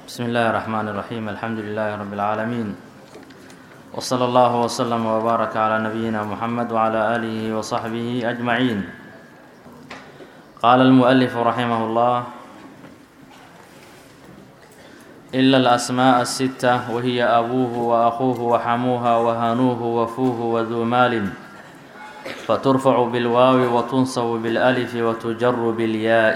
بسم الله الرحمن الرحيم الحمد لله رب العالمين وصلى الله وسلم وبارك على نبينا محمد وعلى آله وصحبه أجمعين. قال المؤلف رحمه الله: إلا الأسماء الستة وهي أبوه وأخوه وحموها وهانوه وفوه وذو مال فترفع بالواو وتنصب بالألف وتجر بالياء.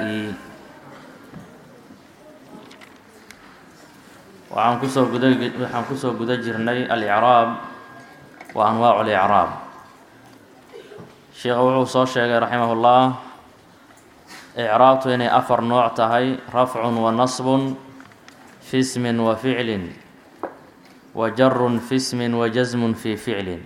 waxaan kusoo guda jirnay al-i'raab wa anwaacu al-i'raab. sheekhu wuxuu soo sheegay raximahullah i'raabtu inay afar nooc tahay: rafcun wa nasbun fi ismin wa ficlin wa jarun fi ismin wa jasmun fi ficlin.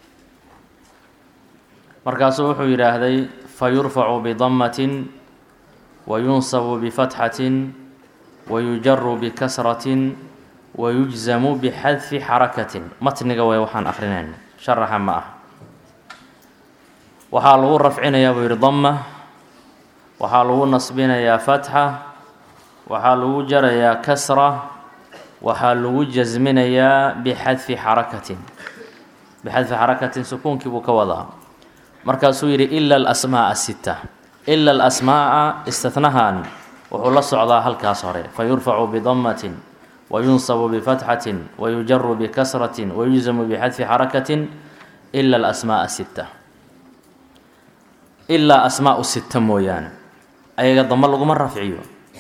markaasuu wuxuu yidhaahday fayurfacu bidammatin wa yunsabu bifatxatin wa yujaru bikasratin wayujzamu bixadfi xarakatin. matniga way waxaan akrinayna, sharaxa ma ah. waxaa lagu rafcinayaa buu yidhi damma, waxaa lagu nasbinayaa fatxa, waxaa lagu jarayaa kasra, waxaa lagu jasminayaa bixadfi xarakatin. bixadfi xarakatin sukuunkii buu ka wadaa. markaasuu yidhi ila alasmaa'a sita. ila alasmaa'a istinahan wuxuu la socdaa halkaas hore: fayurfacu bidammatin wayunsabu bifatxatin wayujaru bikasratin wayujzamu bixadfi xarakatin ila alasmaa'a sita. ilaa asmaa'u sita mooyaane, ayaga damo laguma rafciyo,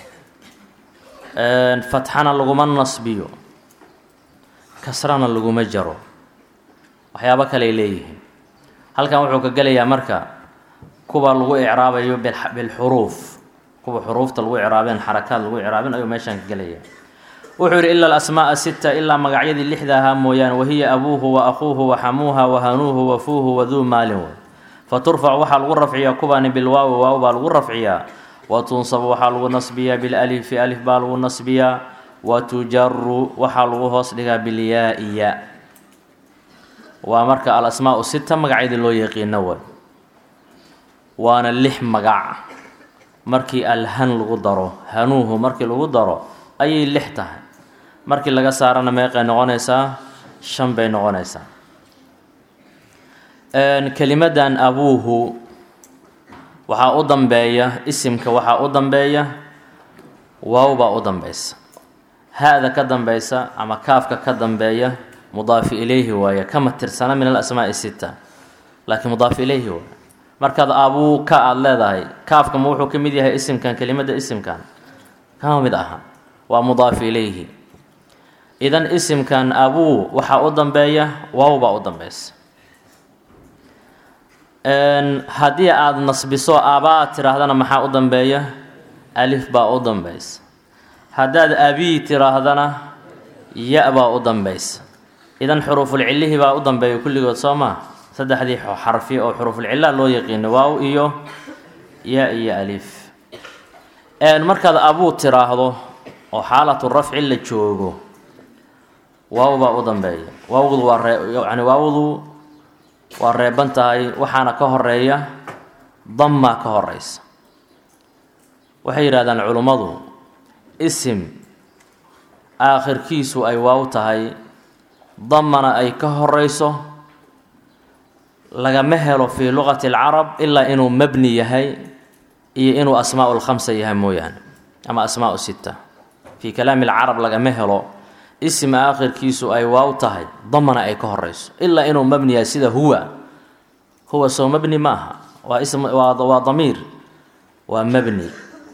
fatxana laguma nasbiyo, kasrana laguma jaro, waxyaabo kaley leeyihiin. halkan wuxuu ka gelayaa marka kuwa lagu icraabayo bilxuruuf, kuwa xuruufta lagu icraabeen xarakaad lagu icraabin ayuu meeshaan ka gelaya. wuxuu yidhi ila alasmaa'a sita, ilaa magacyadii lixda ahaa mooyaane: wahiya abuuhu wa akhuuhu wa xamuuha wa hanuuhu wa fuuhu wa duu maalin wey. fa turfac waxaa lagu rafciyaa kuwaani bilwaawi, waaw baa lagu rafciyaa. wa tunsabu waxaa lagu nasbiyaa bilalifi, alif baa lagu nasbiyaa. wa tujaru waxaa lagu hoos dhigaa bilyaa'iya. waa marka alasmaa'u sita magacyadii loo yaqiino wey, waana lix magac. markii alhan lagu daro, hanuuhu markii lagu daro ayay lix tahay. markii laga saarana meeqay noqonaysaa? 5 bay noqonaysaa. kelimadan abuuhu waxaa u dambeeya isimka, waxaa u dambeeya waaw baa u dambeysa. ha-da ka dambeysa ama kaafka ka dambeeya mudaafi ilayhi waaye, kama tirsana min alasmaa'i sita, laakiin mudaafi ilayhi waaye. markaad abuuka aada leedahay, kaafka ma wuxuu ka mid yahay isimkan? kelimada isimkan kama mid aha, waa mudaafi ilayhi. idan isimkan abuu waxaa u dambeeya waaw baa u dambeysa. haddii aada nasbiso abaa tiraahdana maxaa u dambeeya? alif baa u dambeysa. haddaad abii tiraahdana ya baa u dambeysa. idan xuruufulcilihi baa u dambeeya kulligood soo maa? saddexdii xarfi oo xuruufulcilla loo yaqiino, waaw iyo ya iyo alif. markaad abuu tiraahdo oo xaalatu rafci la joogo, waaw baa u dambeeya. waawdu waa waawdu waa reeban tahay, waxaana ka horeeya dammaa ka horeysa. waxay yidhahdaan culummadu isim aakhirkiisu ay waaw tahay, dammana ay ka horeyso, lagama helo fii luqati alcarab ilaa inuu mabni yahay iyo inuu asmaa'u lkhamsa yahay mooyaane, ama asmaa'u sita. fii kalaami alcarab lagama helo isim aakhirkiisu ay waaw tahay, damana ay ka horeyso, ilaa inuu mabni yahay. sida huwa, huwa soo mabni maaha, waa ism, waa damiir, waa mabni.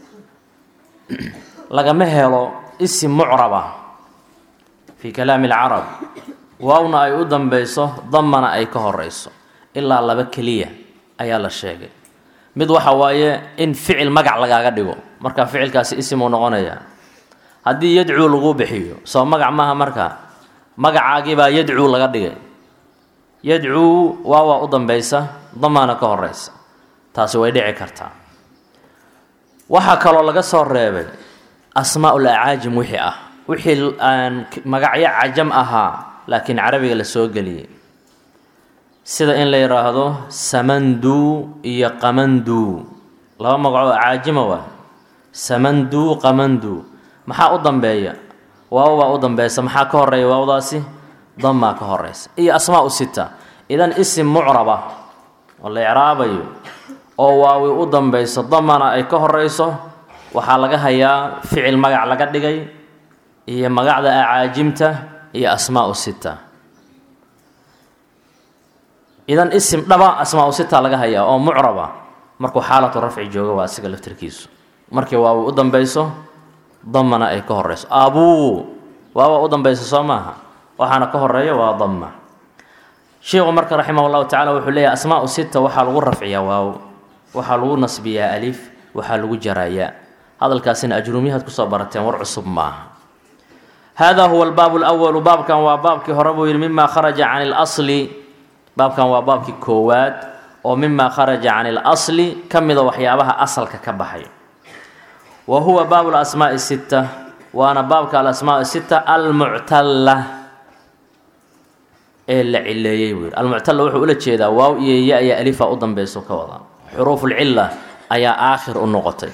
lagama helo isim mucraba fii kalaami alcarab, waawna ay u dambeyso, damana ay ka horeyso, ilaa laba keliya ayaa la sheegay. mid waxa waaye in ficil magac lagaaga dhigo, marka ficilkaasi isim uu noqonayaa. haddii yadcuu lagu bixiyo, soo magac maaha? marka magacaagii baa yadcuu laga dhigay. yadcuu waawaa u dambeysa, damaana ka horeysa, taasi way dhici kartaa. waxaa kaloo laga soo reebay asmaa'ul acaajim wixii ah, wixii aan magacyo cajam ahaa laakiin carabiga la soo geliyey, sida in la yidhaahdo samanduu iyo qamanduu, laba magacoo caajima waa. samanduu qamanduu maxaa u dambeeya? waaw baa u dambaysa maxaa ka horeeya waawdaasi dammaa ka horeysa iyo asmaa sita idan isim mucraba oo la icraabayo oo waawi u dambayso damana ay ka horeyso waxaa laga hayaa ficil magac laga dhigay iyo magacda acaajimta iyo asmaa sita idan isim dhaba asmaa sita laga hayaa oo mucraba markuu xaalatu rafci joogo waa asiga laftirkiisu markii waawi u dambayso damana ay ka horeyso abuu waawa u dambayso soo maaha waxaana ka horeeya waa damma sheekhu marka raximahullahu tacaala wuxuu leeyahay asmaa sita waxaa lagu rafciyaa waaw waxaa lagu nasbiyaa alif waxaa lagu jarayaa hadalkaasina ajruumiyahaad kusoo barateen war cusub maaha hada huwa albaab اlأwalu baabkan waa baabkii hore buu yidhi mima kharaja can اlasli baabkan waa baabkii koowaad oo mima kharaja can اlasli ka mida waxyaabaha asalka ka baxay wa huwa baab اlasmaaءi الsita waana baabka alasmaaء الsita almuctala ee la cileeyey buu yidhi almuctala wuxuu ula jeedaa waaw iyo ya iyo alifa u dambayso ka wada xuruuf اlcila ayaa aakhir u noqotay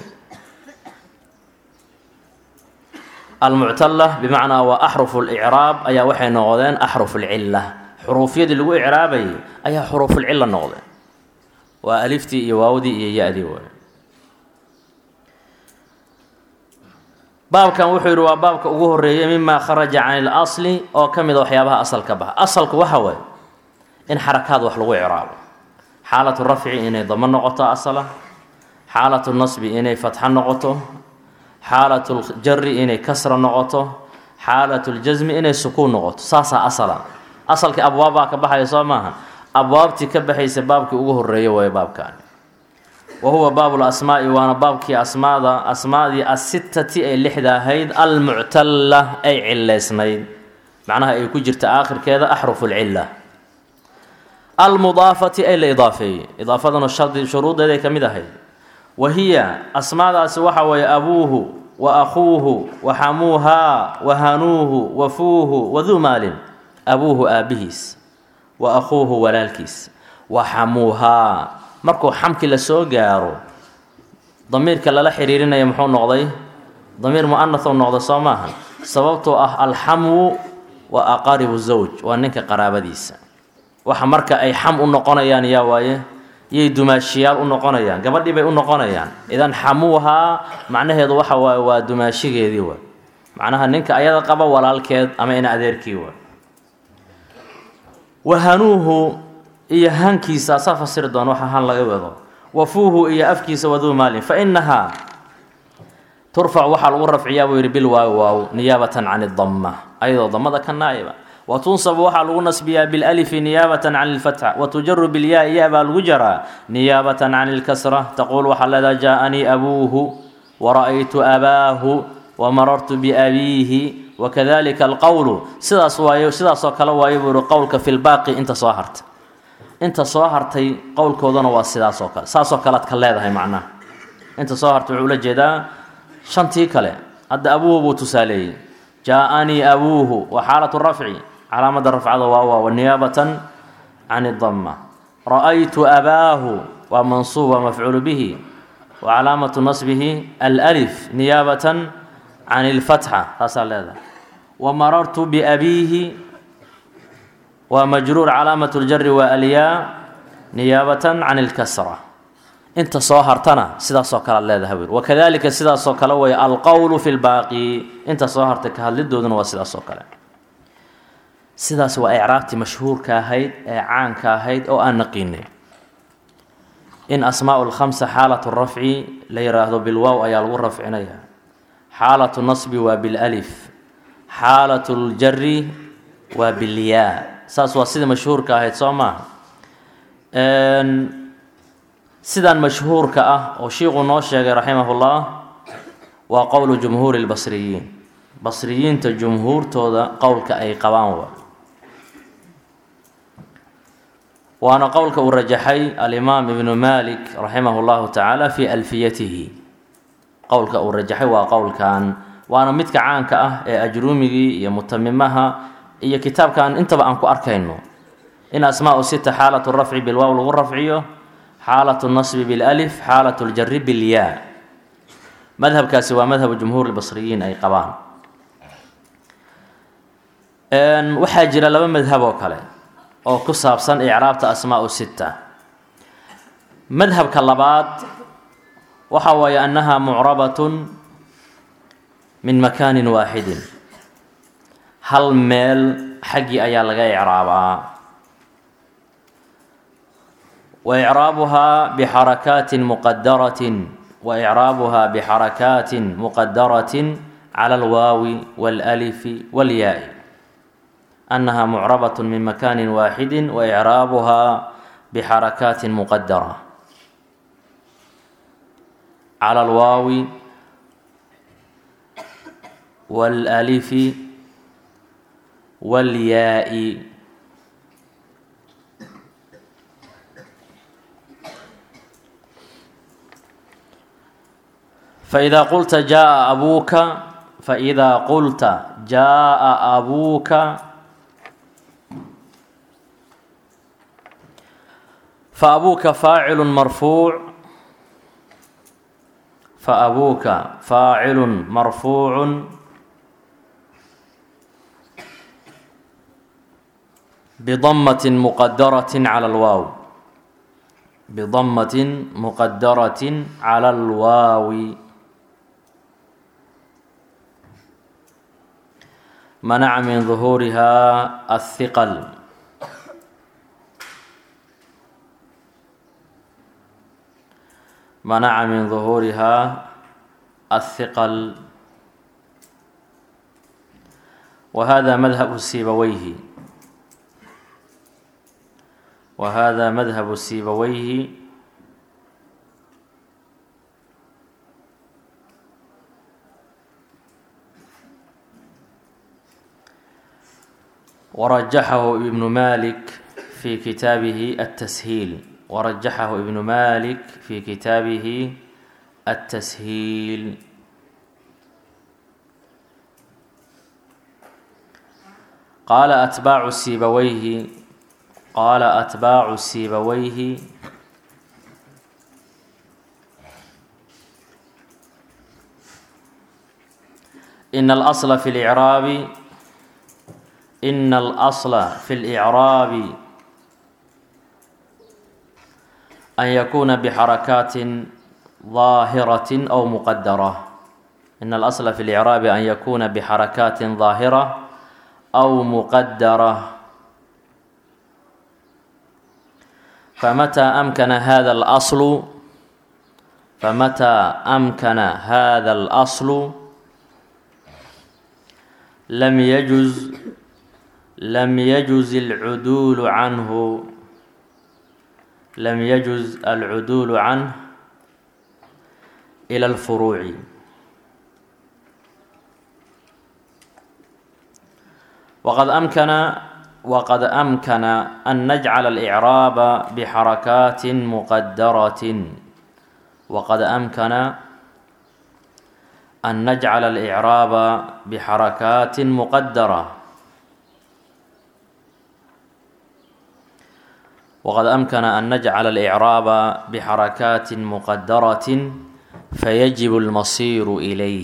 المعتلة بمعنى وأحرف الإعراب أي وحي نغضين أحرف العلة حروف يدي اللي هو إعرابي أي حروف العلة نغضين وألفتي يواودي يأدي باب كان وحير وبابك أقوه الرئي مما خرج عن الأصل أو كم إذا وحيابها أصل كبها أصل كوحوي إن حركات وحلو إعراب حالة الرفع إني ضمن نقطة أصلا حالة النصب إني فتح نقطة حالة الجر إني كسر نقطة حالة الجزم إني سكون نقطة ساسا أصلا أصل كأبوابها كبحة يسماها أبوابتي كبحة سبابك أقوه الرئي ويباب كان وهو باب الأسماء وأنا بابك أسماء دي الستة أي لحدة هيد المعتلة أي علة اسمين معناها أي كجرت آخر كذا أحرف العلة المضافة أي الإضافية إضافة الشرط شروط ذلك كمدة هيد وهي أسماء سوحة وأبوه وأخوه وحموها وهنوه وفوه وذو مال أبوه آبهيس وأخوه ولالكيس وحموها مركو حمك لسو جارو ضمير كلا لا حريرنا يمحون نقضي ضمير مؤنث ونقضي صماها سببته الحمو وأقارب الزوج وأنك قرابة ديس وحمرك أي حم النقنيان يا وايه يدماشيال النقنيان قبل دي بي النقنيان إذا حموها معناه هذا وحا ودماشي جديوه معناها إنك أيضا قبل ولا الكيد أما إن أذيركيوه وهنوه إيا هنكيسا سافسر دون وحا هن لغا وضو وفوه إيا أفكيسا وذو مال فإنها ترفع وحا الغرف عياب ويربي الواو نيابة عن الضمة أيضا ضمة كالنائبة وتنصب وحا الغنصبية بالألف نيابة عن الفتح وتجر بالياء يابا الوجرة نيابة عن الكسرة تقول وحا لذا جاءني أبوه ورأيت أباه ومررت بأبيه وكذلك القول سداس وكلا يبر قولك في الباقي انت صاهرت انت صاهرتي قولكودنا waa sidaas oo kale saas oo kale ka leedahay macna inta صاهرت wuxuu la jeedaa shantii kale hadda abuhu tusaaleey jaani abuhu wa halatu raf'i calaamada rafcada waa wa niyabatan an ad-damma ra'aytu abahu wa mansub wa maf'ul bihi wa alamatu nasbihi al-alif niyabatan an al-fatha tasallada wa marartu bi abihi ومجرور علامة الجر والياء نيابة عن الكسرة انت صاهرتنا سدا سوكلا لا ذهبر وكذلك سدا سوكلا وهي القول في الباقي انت صاهرتك هلدودن وسدا سوكلا سدا سو اعرابتي مشهور كاهيد عان كاهيد او ان نقيني ان اسماء الخمسه حالة الرفع لا يراهد بالواو اي الرفع عنيها حالة النصب وبالالف حالة الجر وبالياء saas waa sida mashhuurka ahayd soo maaha sidan mashhuurka ah oo sheekhu noo sheegay raximahullah waa qowlu jumhuuri lbasriyiin basriyiinta jumhuurtooda qowlka ay qabaan waana qowlka uu rajaxay alimaam ibnu malik raximahullahu tacaala fi alfiyatihi qowlka uu rajaxay waa qowlkan waana midka caanka ah ee ajruumigii iyo mutamimaha iyo kitaabkan intaba aan ku arkayno in asmaa'u sita xaalatu rafci bil waaw lagu rafciyo xaalatu nasbi bil alif xaalatu al jarri bil yaa madhabkaasi waa madhab jumhuur al basriyiin ay qabaan waxaa jira laba madhab oo kale oo ku saabsan icraabta asmaa'u sita. madhabka labaad waxa waaye annaha mucrabatun min makaanin waaxidin, hal meel xaggii ayaa laga icraabaa. wa icraabuhaa bixarakaatin muqadaratin cala alwaawi waalalifi walyaa'i. annaha mucrabatun min makaanin waaxidin wa icraabuhaa bixarakaatin muqadara cala alwaawi waalalifi walyaa'i. فإذا قلت جاء أبوك فأبوك فاعل مرفوع بضمة مقدرة على الواو منع من ظهورها الثقل. وهذا مذهب السيبويه ورجحه ابن مالك في كتابه التسهيل. قال أتباع السيبويه إن الأصل في الإعراب أن يكون بحركات ظاهرة أو مقدرة. إن الأصل في الإعراب أن يكون بحركات ظاهرة أو مقدرة. فمتى أمكن هذا الأصل لم يجز العدول عنه إلى الفروع. وقد أمكن أن نجعل الإعراب بحركات مقدرة. فيجب المصير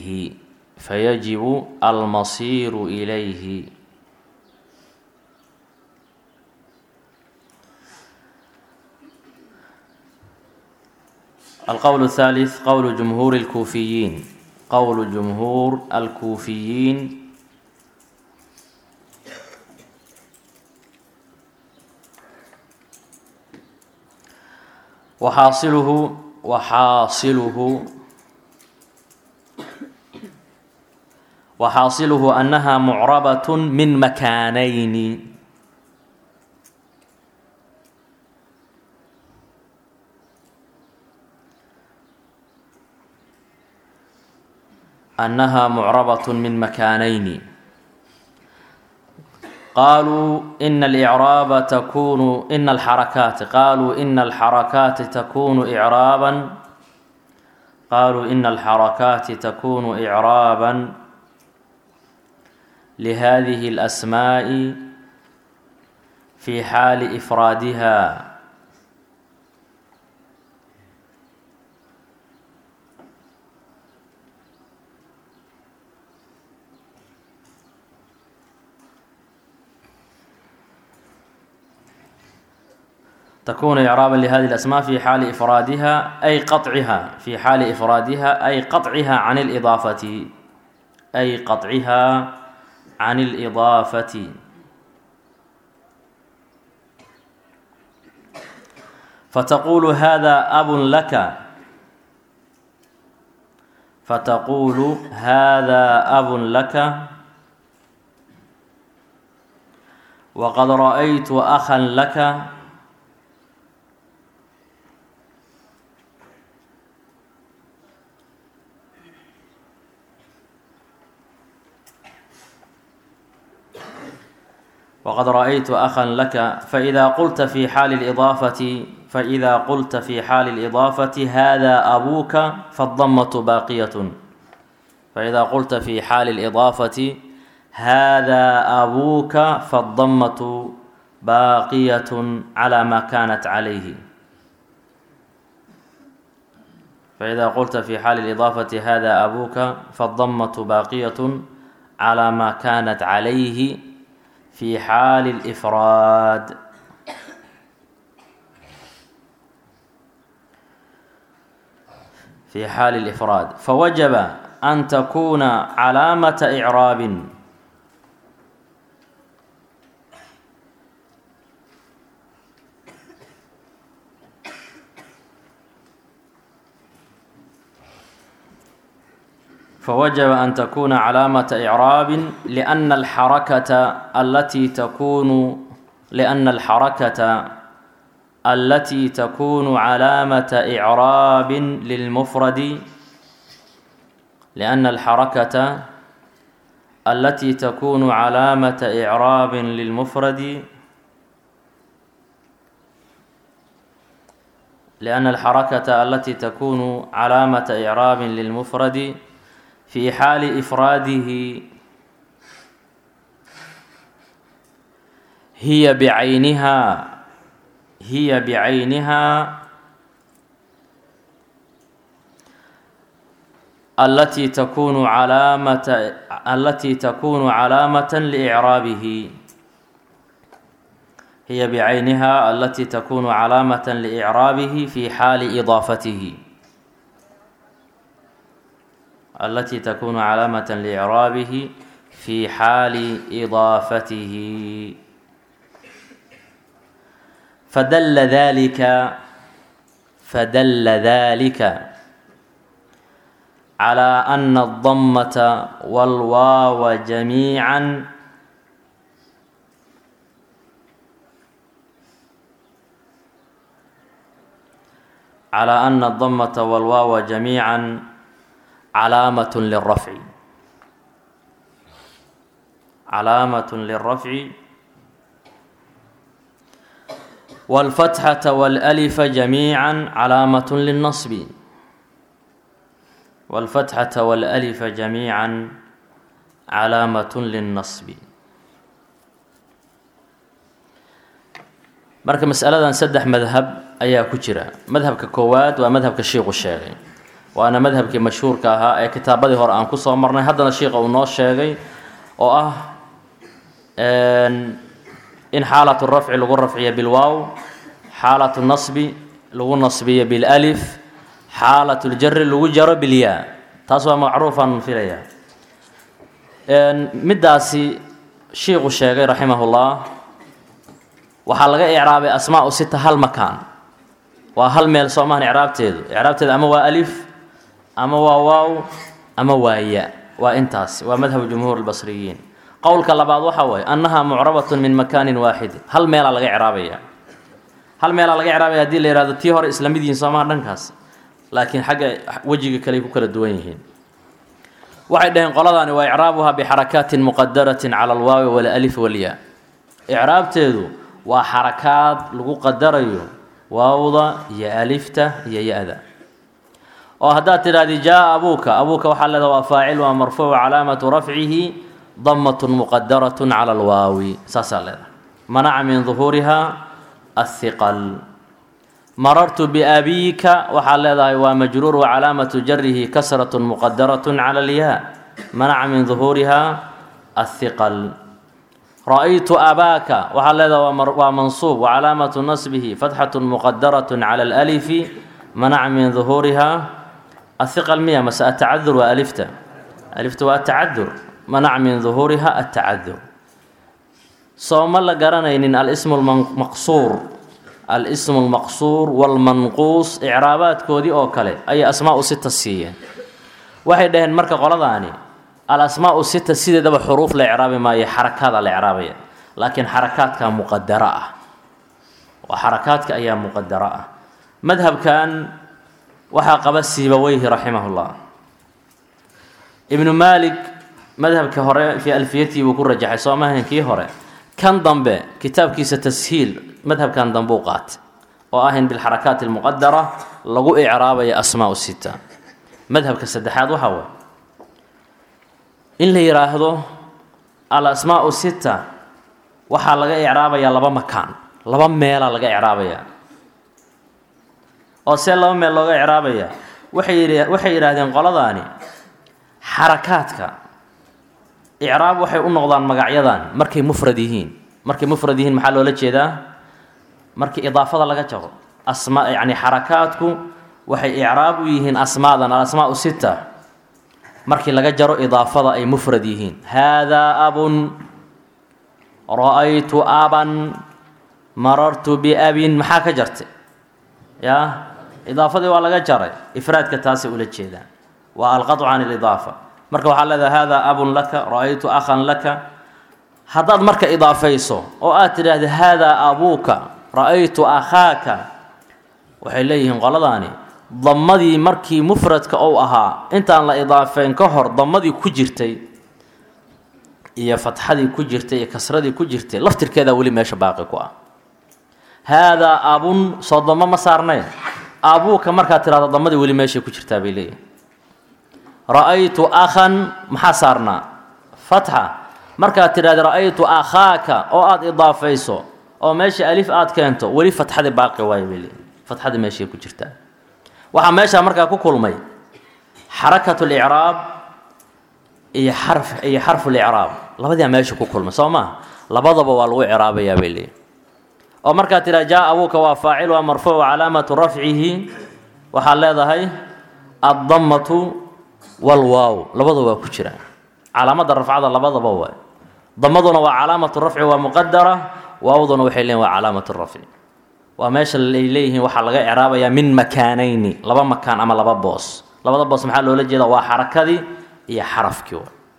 إليه. القول الثالث قول جمهور الكوفيين وحاصله أنها معربة من مكانين. قالوا إن الحركات تكون إعرابا لهذه الأسماء في حال إفرادها تكون إعرابا لهذه الأسماء في حال إفرادها أي قطعها، في حال إفرادها أي قطعها عن الإضافة، أي قطعها عن الإضافة. فتقول هذا أب لك، فتقول هذا أب لك، وقد رأيت أخا لك، وقد رأيت أخا لك. فإذا قلت في حال الإضافة هذا أبوك فالضمة باقية. فإذا قلت في حال الإضافة هذا أبوك فالضمة باقية على ما كانت عليه. فإذا قلت في حال الإضافة هذا أبوك فالضمة باقية على ما كانت عليه في حال الإفراد. في حال الإفراد فوجب أن تكون علامة إعراب فوجب أن تكون علامة إعراب لأن الحركة التي تكون علامة إعراب للمفرد، لأن الحركة التي تكون علامة إعراب للمفرد، لأن الحركة التي تكون علامة إعراب للمفرد في حال إفراده هي بعينها التي تكون علامة لإعرابه، هي بعينها التي تكون علامة لإعرابه في حال إضافته، التي تكون علامة لإعرابه في حال إضافته. فدل ذلك على أن الضمة والواو جميعا علامة للرفع، والفتحة والألف جميعا علامة للنصب. marka mas'aladan saddex madhab ayaa ku jira. madhabka koowaad waa madhabka sheekhu sheegay, waana madhabkii mashhuurka ahaa ee kitaabadii hore aan ku soo marnay, haddana sheekha uu noo sheegay oo ah in xaalatu rafci lagu rafciyo bilwaaw, xaalatu nasbi lagu nasbiyo bilalif, xaalatu ljari lagu jaro bilyaa. taas waa macruufaan filaya. middaasi sheekhu sheegay raximahullah waxaa laga icraabay asmaa'u sita hal makaan, waa hal meel soo maahan icraabteeda ama waa alif ama waa waaw ama waa ya, waa intaas. waa madhabu jumhuur albasriyiin. qowlka labaad waxaa waaye annahaa mucrabatun min makaanin waaxidin, hal meelaa laga icraabaya. haddii la yihahdo tii hore isla mid yihiin soo maaha dhankaas, laakiin xagga wejiga kale ku kala duwan yihiin. waxay dhaheen qoladaani waa icraabuhaa bixarakaatin muqadaratin cala alwaawi walalif walyaa. icraabteedu waa xarakaad lagu qadarayo waawda iyo alifta iyo ya-da. oo haddaad tidhahdi jaa abuuka, waxaa leedaha waa faacil, waa marfuuc, calaamatu rafcihi damatun muqadaratun cala alwaawi, saasaa leedahay. manaca min duhuuriha athiqal. marartu biabiika waxaa leedahay waa majruur, wa calaamatu jarihi kasratun muqadaratun cala alyaa, manaca min duhuuriha athiqal. رأيت أباك وحال هذا ومنصوب وعلامة نصبه فتحة مقدرة على الألف منع من ظهورها الثقل مية مساء التعذر ألفت والتعذر منع من ظهورها التعذر صوم الله قرنين الاسم المقصور والمنقوص إعرابات كودي أوكالي أي أسماء ستة سيئة واحد دهن مركة قلداني الأسماء الستة سيدة دب حروف الإعراب ما هي حركات الإعرابية لكن حركات كان مقدرة وحركات كأيام مقدرة مذهب كان وحاقب السيبويه رحمه الله ابن مالك مذهب كهراء في ألفيته وكل رجع صومه كي هراء كان ضمبه كتاب كيس تسهيل مذهب كان ضمبوقات وآهن بالحركات المقدرة لقوا إعرابية أسماء الستة مذهب كالسدحات وحوى إن اللي يراهدو الأسماء الستة waxaa laga icraabaya laba makaan laba meel laga icraabaya oo see laba meel looga icraabaya waxay yiraahdeen qoladaani xarakaadka icraab waxay u noqdaan magacyadan markay mufrad yihiin maxaa loola jeedaa markii idaafada laga jaro asmaa yani xarakaadku waxay icraab u yihiin asmaadan al-asmaa sita markii laga jaro idaafada ay mufrad yihiin hada abun رأيت أبا مررت بأب maxaa ka jartay ya idaafadii waa laga jaray ifraadka taasi ula jeeda waa alqad'u an al-idaafa marka waxa leedahay hada abun laka ra'aytu akhan laka hadaad marka idaafayso oo aad tiraahdo hada abuka ra'aytu akhaka waxay leeyihiin qoladaani dammadii markii mufradka oo ahaa intaan la idaafeen ka hor dammadii ku jirtay iyo fatxadii ku jirtay iyo kasradii ku jirtay laftirkeeda wali meesha baaqi ku ah hada abun sadama ma saarnay abuka marka tiraado damadii wali meesha ku jirtaa bay leeyahay ra'aytu akhan maxaa saarna fatxa marka tiraado ra'aytu akhaka oo aad idaafayso oo meesha alif aad keento wali fatxadii baaqi way bay leeyahay fatxadii meesha ku jirtaa waxa meesha marka ku kulmay xarakatul i'raab iyo xarf al-i'raab labadii meesha ku kulma Soomaa labadaba waa lagu i'raabayaa bay leeyahay oo marka tira jaa abuka wa faa'il wa marfu' wa alamatu raf'ihi waxa leedahay ad-dammatu wal waaw labadaba ku jiraan calaamada rafcada labadaba waa dammaduna waa calaamatu raf'i wa muqaddara waawduna waxay leeyihiin waa calaamatu raf'i waa meesha leeyihiin waxa laga i'raabayaa min makaanayni laba makaan ama laba boos labada boos maxaa loola jeedaa waa xarakadii iyo xarafkii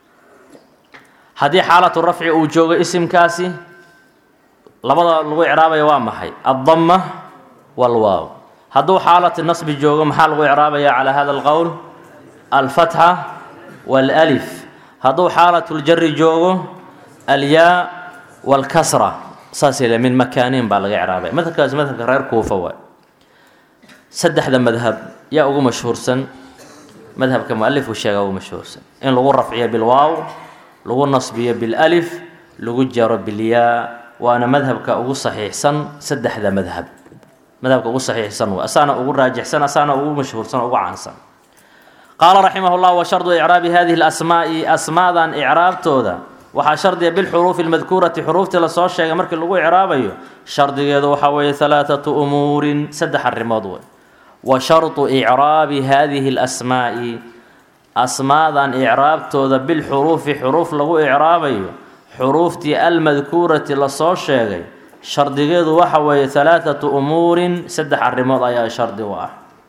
haddii xaalatu rafci uu joogo isimkaasi labada lagu icraabaya waa maxay ad-damma wal waaw hadduu xaalatu nasbi joogo maxaa lagu icraabaya ala hada alqawl al-fatha wal alif hadduu xaalatu al-jarri joogo al-yaa wal kasra saasile min makaanin baa laga icraabaya madhabkaas madhabka reer Kuufa waa saddexda madhab yaa ugu mashhuursan مذهب كمؤلف والشيخ أبو مشهور إن لغو رفعية بالواو لغو نصبية بالألف لغو جر بالياء وأنا مذهب كأبو صحيح سن سد هذا مذهب كأبو صحيح سن وأسانا أبو راجح سن أسانا أبو مشهور سن أبو عن سن قال رحمه الله وشرط إعراب هذه الأسماء أسماء إعراب تودا وحشرط بالحروف المذكورة حروف تلصوص شيء مرك لغو إعرابيه شرط يدو حوالي 3 أمور سد الرماد وشرط إعراب هذه الأسماء أسماء إعراب تودا بالحروف حروف له إعرابي حروف تي المذكورة لصوص شيء شرط جيد وحوي 3 أمور سدح الرماد يا شرط واحد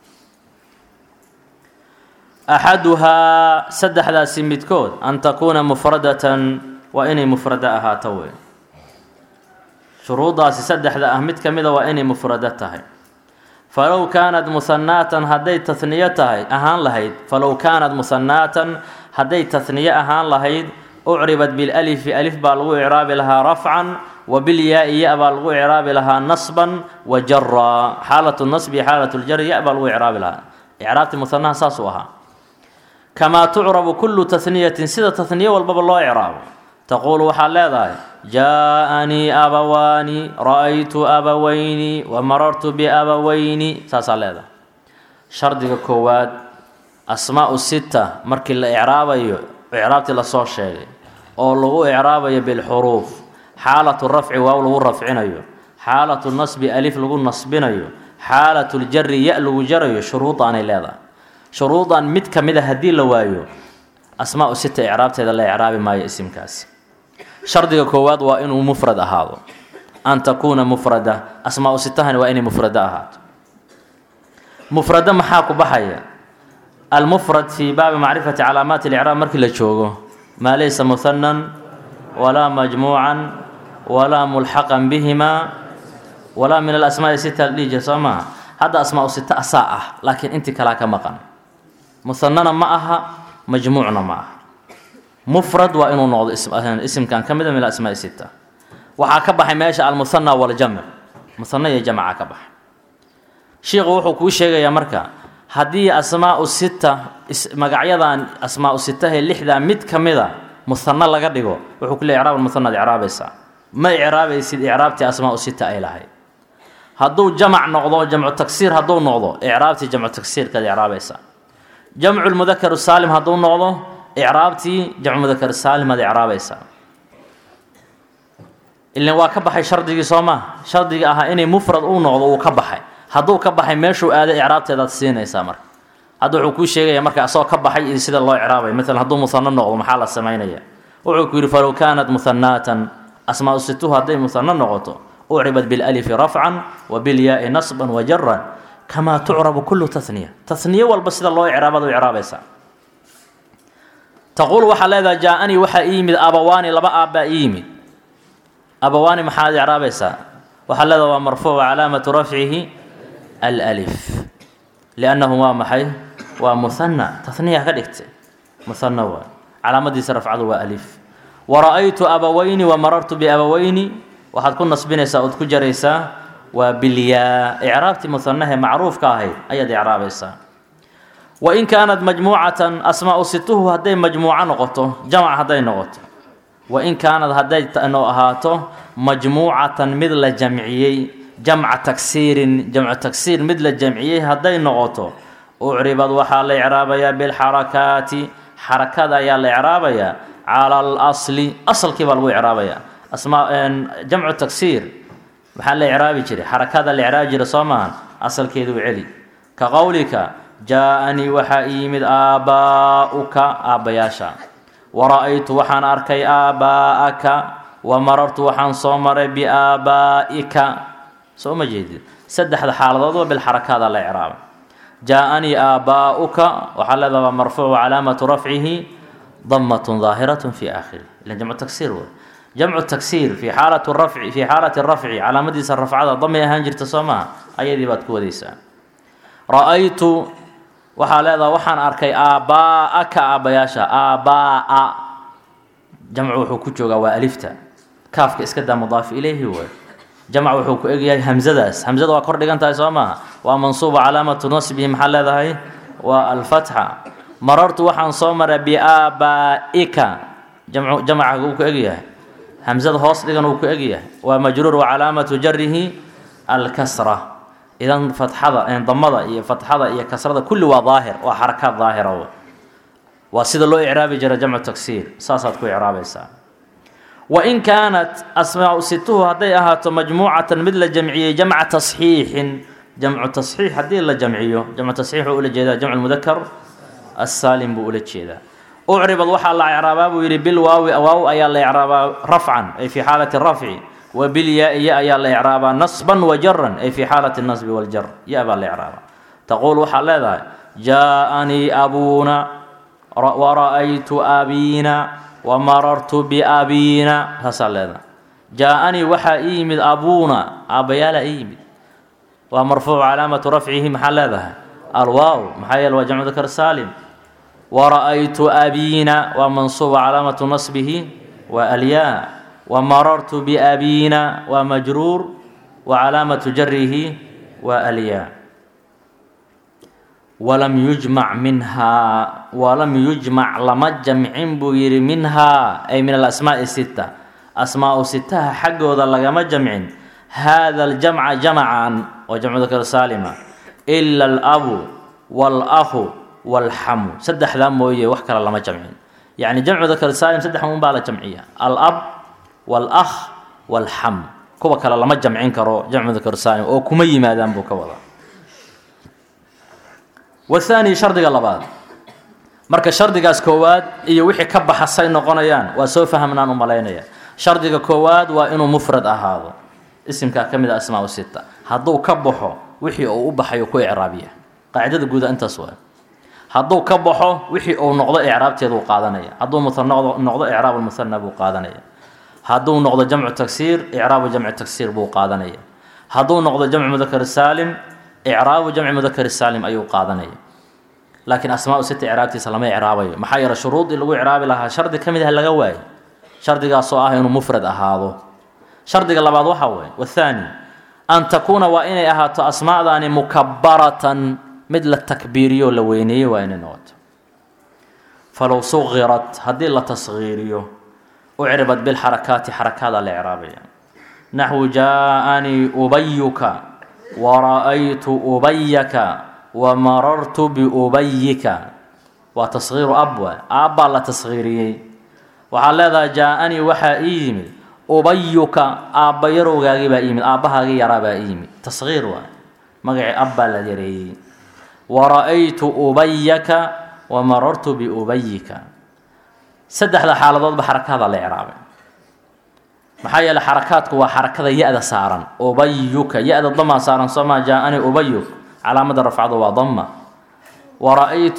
أحدها سدح ذا سميت كود أن تكون مفردة وإني مفردة أهاتوي شروطها سدح ذا أهمت كمذا وإني مفردتها فلو كانت مثناة هدي تثنيتها أهان لهيد فلو كانت مثناة هدي تثنية أهان لهيد أعربت بالألف ألف بالغو إعراب لها رفعا وبالياء ياء بالغو إعراب لها نصبا وجرا حالة النصب حالة الجر ياء بالغو إعراب لها إعراب المثنى ساسوها كما تعرب كل تثنية سيدة تثنية والباب الله إعراب تقول وحال ذا جاءني أبواني رأيت أبوين ومررت بأبوين ساسال هذا شرط كواد أسماء الستة مركل إعرابي إعرابتي لصوص شيء أو لغو إعرابي بالحروف حالة الرفع واو لغو رفعنايو حالة النصب ألف لغو نصبنايو حالة الجر ياء لغو جريو شروطان إلى شروطا مد كمدة هدي لوايو أسماء ستة إعراب تهذا لا إعراب ما اسم كاس شرط كواد وإنه مفرد هذا أن تكون مفردة أسماء ستة وإن مفردة هذا مفردة محاكو بحية المفرد في باب معرفة علامات الإعراب مركي لتشوغو ما ليس مثنى ولا مجموعا ولا ملحقا بهما ولا من الأسماء الستة اللي جسمها هذا أسماء ستة أساءة لكن أنت كلاك مقام مثنى معها مجموعنا معها مفرد وإنه نوض اسم كان كمدا من الأسماء الستة وحكبح ماشي المثنى والجمع مثنى جمع كبح شيخ وحو كو شيغا يا marka hadii asmaa sita magacyada asmaa sita ee lixda mid kamida musanna laga dhigo wuxuu kula i'raab musanna i'raabaysa ma i'raabaysid i'raabti asmaa sita ay lahayd haduu jamac noqdo jamcu taksiir haduu noqdo i'raabti jamcu taksiir ka i'raabaysa jamcu mudhakkar saalim haduu noqdo i'raabti jamcu mudhakkar saalim ad i'raabaysa ilaa waa ka baxay shardiga Soomaa shardiga aha inay mufrad uu noqdo uu ka baxay hadduu ka baxay meeshuu aado i'raabteeda siinaysa marka hadduu wuxuu ku sheegaya marka asoo ka baxay sida loo i'raabay mesela hadduu musanna noqdo maxaa la sameeynaya wuxuu ku yiri falaw kaanat muthannatan asmaa'u sittu hadday musanna noqoto u'ribat bil alif raf'an wa bil yaa'i nasban wa jarran kama tu'rabu kullu tathniya walba sida loo i'raabado i'raabaysa taqul waxa leeda jaa'ani waxa iimid abawani laba aaba iimid abawani maxaa i'raabaysa waxa leeda waa marfuu calaamatu raf'ihi الألف لأنه ما محي ومثنى تثنية كدكت مثنى علامة دي رفع له ألف ورأيت أبوين ومررت بأبوين وحد كنا نصبين ساود كجريسا وبالياء إعرابتي مثنى معروف كاهي أي دي إعراب إسا وإن كانت مجموعة أسماء سته هدي مجموعة نقطه جمع هدي نقطه وإن كانت هدي أهاته مجموعة مثل جمعيي جمع تكسير مثل الجمعية هذين نقطه أعربت وحال إعرابيا بالحركات حركات يا الإعرابيا على الأصل أصل كيف الإعرابيا أسماء جمع التكسير محل إعرابي كذي حركات الإعراب رسمان أصل كيدو علي كقولك جاءني وحيمد آباؤك آبياشا ورأيت وحن أركي آباءك ومررت وحن صمر بآبائك سو مجيد سدح الحالات بالحركات الإعراب جاءني آباؤك وحل ذا مرفوع علامة رفعه ضمة ظاهرة في آخره لأن جمع التكسير جمع التكسير في حالة الرفع علامة ديس الرفع ضمة هنجر تصمها أي ذي بتكون ديسا رأيت وحل ذا وحن أركي آباءك آبياشا آباء جمع حكوشة وألفتا كاف إسكدا مضاف إليه هو جمع وحوك إجي همزة وكرد جنتا سما ومنصوب علامة نصبه محل ذهي والفتحة مررت وحن صمر بآبائك جمع حقوق إجي همزة هوس لجنوك إجي ومجرور وعلامة جره الكسرة إذا فتحة يعني ضمضة فتحة هي كسرة كل وظاهر وحركات ظاهرة وسيد الله إعرابي جرى جمع تكسير ساسات كو إعرابي سا وإن كانت أسماء ستة هذي أهات مجموعة مثل جمعية جمع تصحيح هذه إلا جمعية جمع تصحيح أولى جيدا جمع المذكر السالم بأولى جيدا أعرب الوحى الله إعرابه ويري بالواو أواو أي الله إعرابه رفعا أي في حالة الرفع وبالياء أي الله إعرابه نصبا وجرا أي في حالة النصب والجر يا أبا الله إعرابه تقول وحى الله جاءني أبونا ورأيت أبينا ومررت بأبينا هسأل جاءني وحى إيمد أبونا أبيال إيمد ومرفوع علامة رفعه محل ذا الواو محيل وجمع ذكر سالم ورأيت أبينا ومنصوب علامة نصبه والياء ومررت بأبينا ومجرور وعلامة جره والياء ولم يجمع لما جمعين بغير منها أي من الأسماء الستة أسماء ستة حق وذا لما جمعين هذا الجمع جمعا وجمع ذكر سالمة إلا الأب والأخ والحم سدح ذا مويه وحكر لما جمعين يعني جمع ذكر سالم سدح من بالا جمعية الأب والأخ والحم كوا كلا لما جمعين كرو جمع مذكر سالم أو كما يمادان بو كوضا والثاني شرط قلبات marka shardigaas koowaad iyo wixii ka baxasay noqonayaan waa soo fahamnaan u maleynaya shardiga koowaad waa inuu mufrad ahaado isimka kamid ah asmaa sita haduu ka baxo wixii uu u baxayo ku i'raabiya qaacidada guud intaas waa haduu ka baxo wixii uu noqdo i'raabteedu qaadanaya haduu mutanna noqdo i'raab al-musanna buu qaadanaya haduu noqdo jamcu taksiir i'raab jamcu taksiir buu qaadanaya haduu noqdo jamcu mudhakkar saalim i'raab jamcu mudhakkar saalim ayuu qaadanaya لكن أسماء ستة إعرابتي سلامة إعرابية محايا الشروط اللي هو إعراب لها شرط كم إذا لجواي شرط قاصواه إنه مفرد أهاضه شرط قال بعض وحوي والثاني أن تكون وإن أهات أسماء ذاني مكبرة مثل التكبيريو لويني وإن نوت فلو صغرت هذه لا تصغيريو أعربت بالحركات حركات الإعرابية نحو جاءني أبيك ورأيت أبيك ومررت بأبيك وتصغير أبا لا تصغيري وعلى ذا جاءني وحائيمي أبيك أبا يروغاغي بأيمي أبا هاغي يرى بأيمي تصغير مقعي أبا لا يري ورأيت أبيك ومررت بأبيك سدح ذا حالة بحركات الإعراب محايا لحركاتك وحركات يأذى سارا أبيك يأذى الضمى سارا صما جاءني أبيك علامة الرفع وضمة ورأيت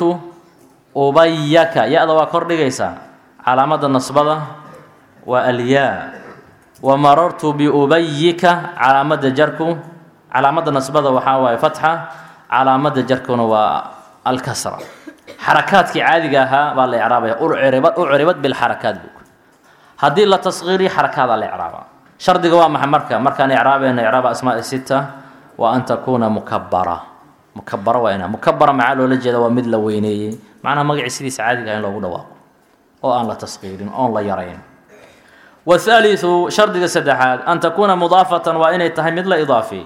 أبيك يأذى وكردقيسا علامة النصب والياء ومررت بأبيك علامة جرك علامة النصب وحاوى فتحة علامة جرك والكسرة حركاتك عاديها بالإعرابية أعربت بالحركات بك هذه لا تصغيري حركات الإعراب شرط قوام مركان إعرابي إعراب أسماء الستة وأن تكون مكبرة مكبرة وإنها مكبرة مع الولجة ومثل ويني معناها مقع سيديس عادي كأن لو قدوا أو أن لا تصغير أو لا يرين والثالث شرط السدحات أن تكون مضافة وإن يتهم مثل إضافي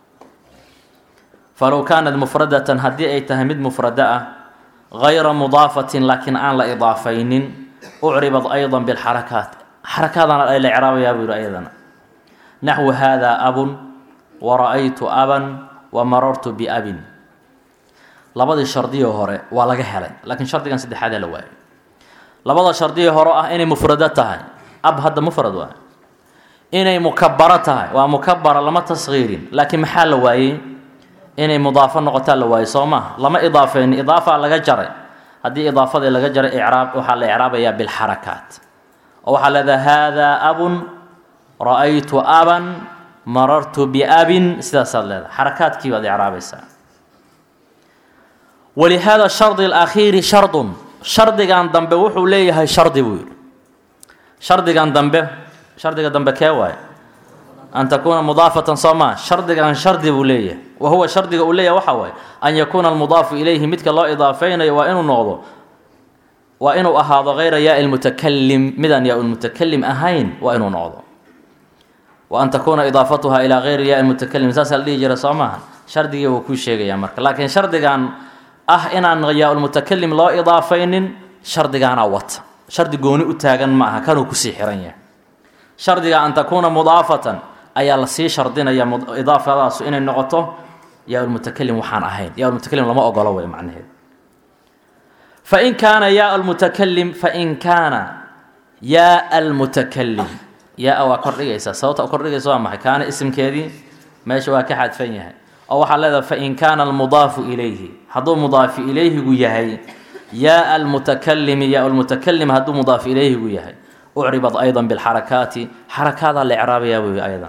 فلو كانت مفردة هدي يتهم مفردة غير مضافة لكن أن لا إضافين أعربت أيضا بالحركات حركات الإعرابية أيضا نحو هذا أب ورأيت أبا ومررت بأب لبضي الشرطية هوري ولا جهلة لكن شرطي كان سد حدا لواي لبضي الشرطية هوري إني مفردتها أب هذا مفرد واي إني مكبرتها ومكبرة لما تصغيرين لكن محل لواي إني مضافة نقطة لواي صومه لما إضافة إضافة على جرى هذه إضافة إلى جرى إعراب وحال إعرابية بالحركات وحال هذا أب رأيت أبا مررت بأب سلسلة حركات كي وضع إعراب الساعة ولهذا الشرط الأخير شرط كان ذنبه وحو ليه شرط بيقول شرط كان ذنبه كواي أن تكون مضافة صما شرط كان شرط بوليه وهو شرط بوليه وحوي أن يكون المضاف إليه مثل الله إضافين وإنه نغضو وإنه أهذا غير ياء المتكلم مذن ياء المتكلم أهين وإنه نغضو وأن تكون إضافتها إلى غير ياء المتكلم أساسا اللي جرى صامها شرطي وكل شيء يا مرك لكن شرط كان إن ياء المتكلم لا إضافين شرط كان أوت شرط جوني أتاجن معها كانوا كسيحرين شرط أن تكون مضافة أي لسي شرطنا يا إضافة سئنا النقطة يا المتكلم وحان أهين يا المتكلم لما أقوله معناه فإن كان يا المتكلم يا أو أقرئيسا صوت أقرئيسا ما كان اسم كذي ماشي واكحد فيها أو حال فإن كان المضاف إليه هذا مضاف إليه وياهي يا المتكلم هذا مضاف إليه وياهي أعربت أيضا بالحركات حركات الإعرابية أيضا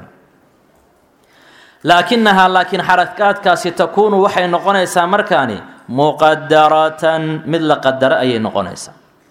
لكن حركات كاسي تكون وحي نقونيسا مركاني مقدرة مثل قدر أي نقونيسا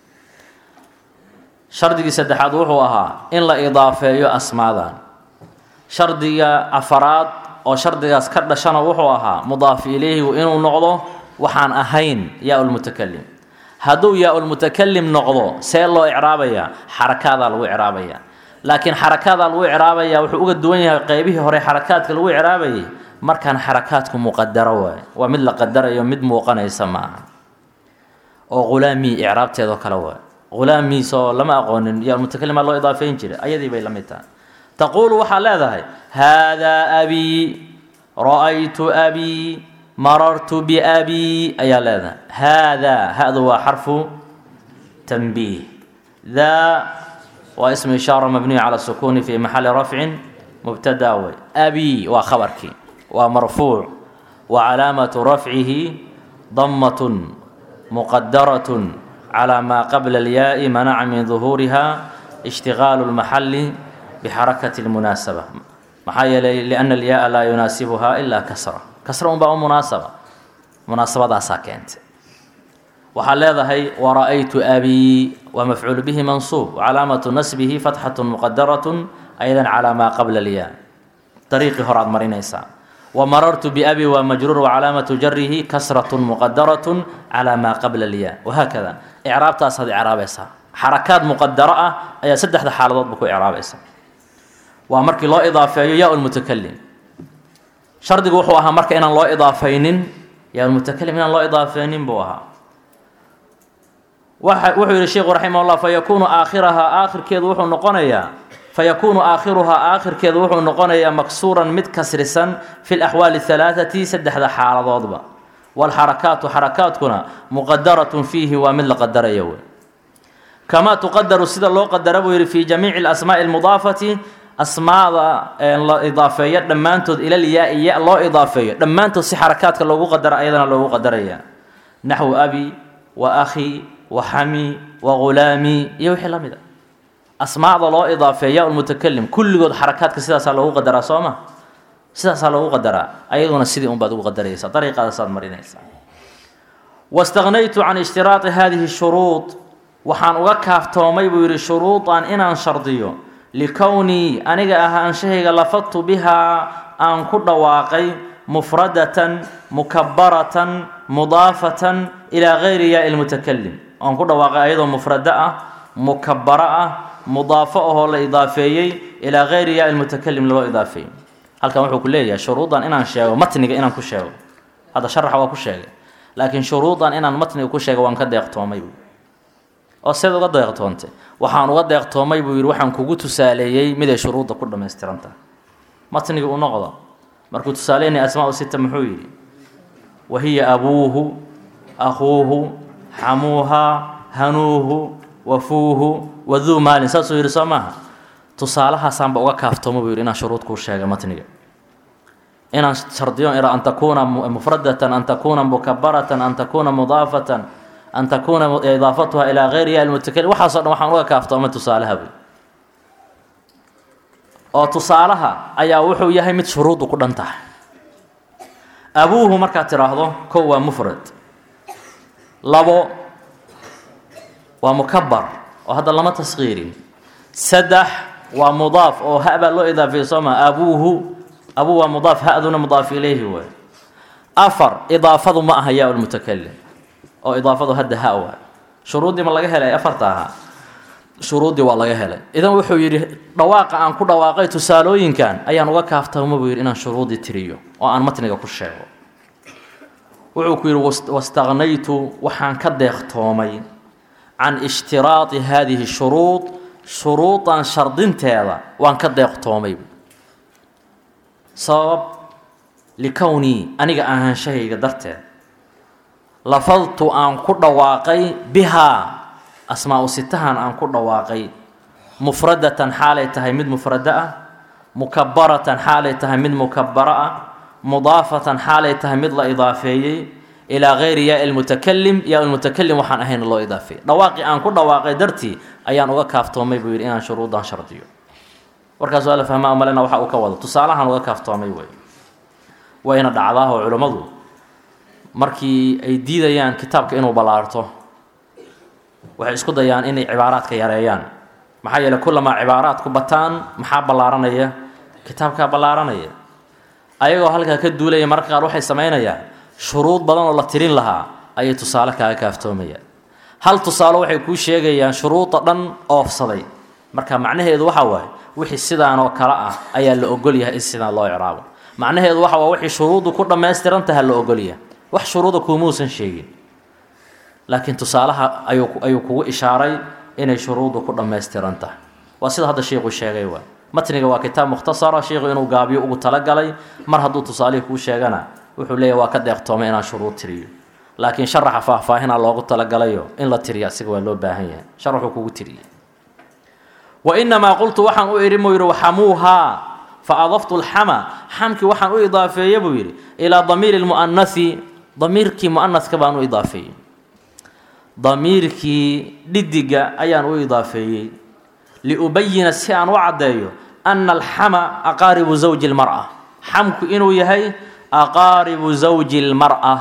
شرطي سدحاد وحو أها إن لا إضافة أسماء شرطي أفراد أو شرطي أسكر شنا وحو أها مضاف إليه وإنه نقضه وحان أهين يا المتكلم هدو يا المتكلم نقضه سير له إعرابية حركات له إعرابية لكن حركات له إعرابية وحقوق الدنيا قيبه هوري حركات له إعرابية مركان حركاتكم مقدرة ومثل قدر يوم مد موقنا يسمعها أو غلامي إعرابته ذو كلوه غلامي سو لما أقول يا المتكلم الله إضافين جري أيدي بي لميتا تقول وحال هذا أبي رأيت أبي مررت بأبي أي هذا هو حرف تنبيه ذا واسم إشارة مبني على السكون في محل رفع مبتدأ أبي وخبرك ومرفوع وعلامة رفعه ضمة مقدرة على ما قبل الياء منع من ظهورها اشتغال المحل بحركة المناسبة لأن الياء لا يناسبها إلا كسرة بقى مناسبة ساكنت وحال ورأيت أبي ومفعول به منصوب وعلامة نسبه فتحة مقدرة أيضا على ما قبل الياء طريق هراد مرينيسا ومررت بأبي ومجرور وعلامة جره كسرة مقدرة على ما قبل الياء وهكذا إعراب تاسد إعرابيسا حركات مقدرة أي سدح حالات بكو إعرابيسا ومركي الله إضافة ياء المتكلم شرط وحوها مركي إن الله إضافين ياء المتكلم إن الله إضافين بوها وحي الشيخ رحمه الله فيكون آخر كذا وحو نقونيا فيكون آخرها آخر كذا وحو نقونيا مكسورا متكسرسا في الأحوال الثلاثة سدح حالات ضبا والحركات حركاتنا مقدرة فيه ومن قدر يوم كما تقدر السيدة الله قدره في جميع الأسماء المضافة أسماء الإضافية لما أنتد إلى الياء الله إضافية لما أنتد سي حركاتك الله قدر أيضا الله قدر نحو أبي وأخي وحمي وغلامي يوحي لماذا أسماء الله إضافية المتكلم كل قد حركاتك سيدة الله قدر صوما سيدة الله قدر أيضا السيدة أمبادو قدر يسا طريقة ساد مرين يسا واستغنيت عن اشتراط هذه الشروط وحان أغاكاف تومي بيري شروطا إنان شرطيو لكوني أنيقا أهان شهيقا لفظت بها أن كل واقعي مفردة مكبرة مضافة إلى غير ياء المتكلم أن كل واقعي أيضا مفردة مكبرة مضافة لإضافية إلى غير ياء المتكلم لو إضافي هل كان وحو كلية شروطا إنان شاقو متنقا إنان كشاقو هذا شرح وكشاقو لكن شروطا إنان متنقا كشاقو وان كده يقتومي oo sida uga deeqtoonte waxaan uga deeqtoomay buu yiri waxaan kugu tusaaleeyay mid ay shuruuda ku dhameystiranta matniga uu noqdo markuu tusaaleeyay asmaa sita muxuu yiri wahiya abuuhu akhuuhu hamuha hanuuhu wafuuhu wadhu maalin saasoo yiri soomaha tusaalaha saanba uga kaaftoomo buu yiri inaan shuruud ku sheegay matniga inaan shardiyo an takuna mufradatan an takuna mukabbaratan an takuna mudaafatan أن تكون إضافتها إلى غيرها المتكلم وحصل وحن وقع كافتوما تصالها بي أو تصالها أي وحو يهي مت شروط وقدنته أبوه مركا تراهضه كوا مفرد لبو ومكبر وهذا لما تصغيري سدح ومضاف أو هأبا له إذا في صمى أبوه مضاف هأذن مضاف إليه هو أفر إضافة معها ياء المتكلم أو إضافة هذا هؤلاء شروطي ما لقى هلا أفرتها شروطي والله هلا إذا وحو يري رواقع عن كل رواقع تسالوين كان أي أنا وكافتهم مبير إن شروطي تريو وأنا متنقى كل شيء وعكير واستغنيت وحان كديختومي عن اشتراط هذه الشروط شروطا شرطين تيلا وأن كديختومي صاب لكوني أنا أهان شيء قدرته لفظت أن كل واقعي بها أسماء ستهان أن كل واقعي مفردة حالة تهمد مفردة مكبرة حالة تهمد مكبرة مضافة حالة تهمد لا إضافية إلى غير ياء المتكلم وحن أهين الله إضافي رواقي أن كل واقعي درتي أيان وكافتومي بير إن شروطا شرطية وركز سؤال فهما أملنا وحا وكوض تصالحا وكافتومي وين دعواه علماء markii ay diidayaan kitaabka inuu balaarto waxay isku dayaan inay cibaaraadka yareeyaan maxaa yeelay kullama cibaaraadku bataan maxaa balaaranaya kitaabka balaaranaya ayagoo halka ka duulaya marka qaar waxay sameynayaan shuruud badan oo la tirin lahaa ayay tusaale kaaga kaaftoomayaan hal tusaale waxay ku sheegayaan shuruuda dhan oofsaday marka macnaheedu waxa waaye wixii sidaan oo kala ah ayaa la ogol yahay in sidaan loo iraabo macnaheedu waxa waa wixii shuruudu ku dhameystiran tahay la ogol yahay wax shuruuda kuumuusan sheegin laakiin tusaalaha ayuu kugu ishaaray inay shuruudu ku dhameystiran tahay waa sida hadda sheekhu sheegay waa matniga waa kitaab mukhtasara sheekhu inuu gaabiyo ugu talagalay mar hadduu tusaalihi kuu sheegana wuxuu leeyahay waa ka deeqtoomay inaan shuruud tiriyo laakiin sharaxa faahfaahinaa loogu talagalayo in la tiriyo asiga waa loo baahan yahay sharaxuu kugu tiriyey wainamaa qultu waxaan u idhi muu yidhi waxamuuhaa fa adaftu lxama xamkii waxaan u idaafeeye buu yidhi ilaa damiiri lmu'anasi damiirkii mu'anaska baan u idaafeeyey damiirkii dhidiga ayaan u idaafeeyey liubayina si aan u caddeeyo ana alxama aqaaribu zawji lmar'a xamku inuu yahay aqaaribu zawji lmar'a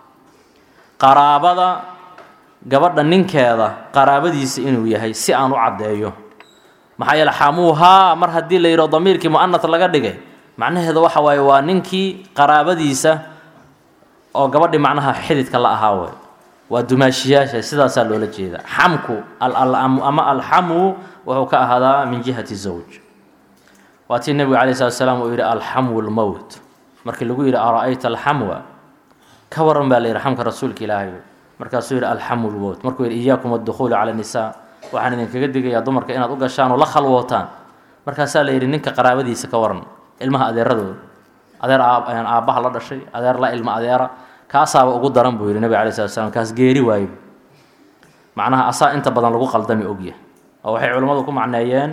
qaraabada gabadha ninkeeda qaraabadiisa inuu yahay si aan u caddeeyo maxaa yeele xamuuhaa mar haddii la yidho damiirkii mu'anas laga dhigay macnaheeda waxa waaye waa ninkii qaraabadiisa oo gabadhii macnaha xididka la ahaa way waa dumaashiyaasha sidaasaa loola jeeda xamku ama alxamu wuxuu ka ahaadaa min jihati zawj waa tii nebigu calayhi salatu wasalaam uu yidhi alxamwu lmowt markii lagu yidhi ara'ayta alxamwa ka waran baa la yidhi xamka rasuulka ilaahay markaasuu yidhi alxamu lmowt markuu yidhi iyaakum addukuulu cala nisaa waxaan idinkaga digayaa dumarka inaad u gashaan oo la khalwootaan markaasaa la yidhi ninka qaraabadiisa ka waran ilmaha adeeradooda adeer aabbaha la dhashay adeer la ilma adeera kaasaaba ugu daran buu yidhi nebiga alai slat slam kaas geeri waayo macnaha asaa inta badan lagu qaldami ogya oo waxay culimmadu ku macneeyeen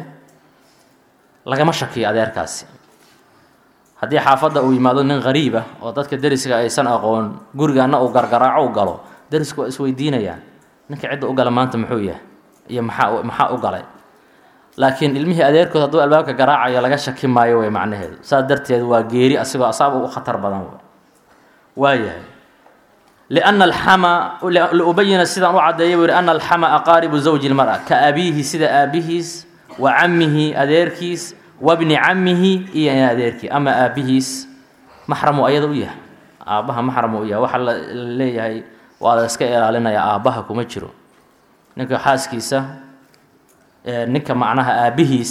lagama shakiyo adeerkaasi haddii xaafadda uu yimaado nin qariib ah oo dadka deriska aysan aqoon gurigaana uu gargaraaco u galo derisku waa isweydiinayaan ninka cidda u gala maanta muxuu yahay iyo maxaa u galay laakiin ilmihii adeerkood hadduu albaabka garaacayo laga shaki maayo way macnaheedu saas darteed waa geeri asigoo asaaba u khatar badan waayahay lianna alxama liubayina sidaan u caddeeyay buu yihi ana alxama aqaaribu zawji lmar'a ka abiihi sida aabihiis wa cammihi adeerkiis wabni cammihi iyo in adeerkii ama aabihiis maxramu ayada u yahay aabbaha maxramu u yahay waxaa la leeyahay waa la iska ilaalinayaa aabbaha kuma jiro ninka xaaskiisa ninka macnaha aabihiis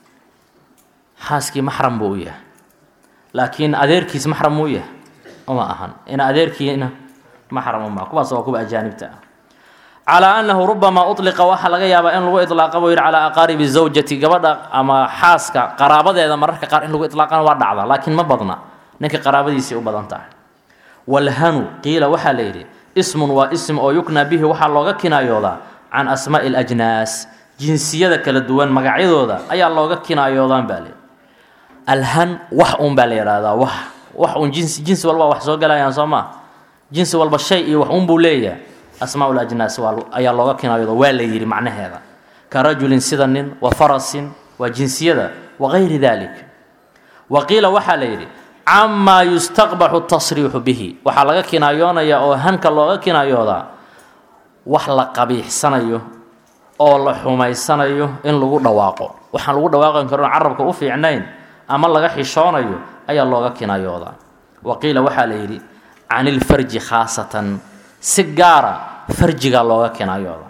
xaaskii maxram buu u yahay laakiin adeerkiis maxram uu yahay uma ahan in adeerkiina maxram uma kuwaas waa kuwa ajaanibta ah calaa annahu rubamaa uطliqa waxaa laga yaabaa in lagu iطlaaqa buu yidhi calaa aqaaribi zawjati gabadha ama xaaska qaraabadeeda mararka qaar in lagu iطlaaqana waa dhacda laakiin ma badna ninka qaraabadiisii u badan tahay walhanu qiila waxaa la yidhi ismun waa ism oo yuknaa bihi waxaa looga kinaayoodaa can asmaa'i alajnaas jinsiyada kala duwan magacyadooda ayaa looga kinaayoodaan baa leeyahy alhan wax uun baa la yidhaahdaa wax uun jinsi walba wax soo galayaan soo maa jinsi walba shay iyo wax uun buu leeyahay asmaa ulajnaas ayaa looga kinaayooda waa la yidhi macnaheeda ka rajulin sida nin wa farasin waa jinsiyada wagayri dalik wa qiila waxaa la yidhi camaa yustaqbaxu tasriixu bihi waxaa laga kinaayoonayaa oo hanka looga kinaayoodaa wax la qabiixsanayo oo la xumaysanayo in lagu dhawaaqo waxaan lagu dhawaaqan karon carabka u fiicnayn ama laga xishoonayo ayaa looga kinaayoodaa wa qiila waxaa la yidhi can ilfarji khaasatan si gaara farjigaa looga kinaayoodaa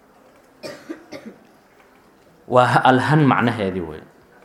waa alhan macnaheedii wey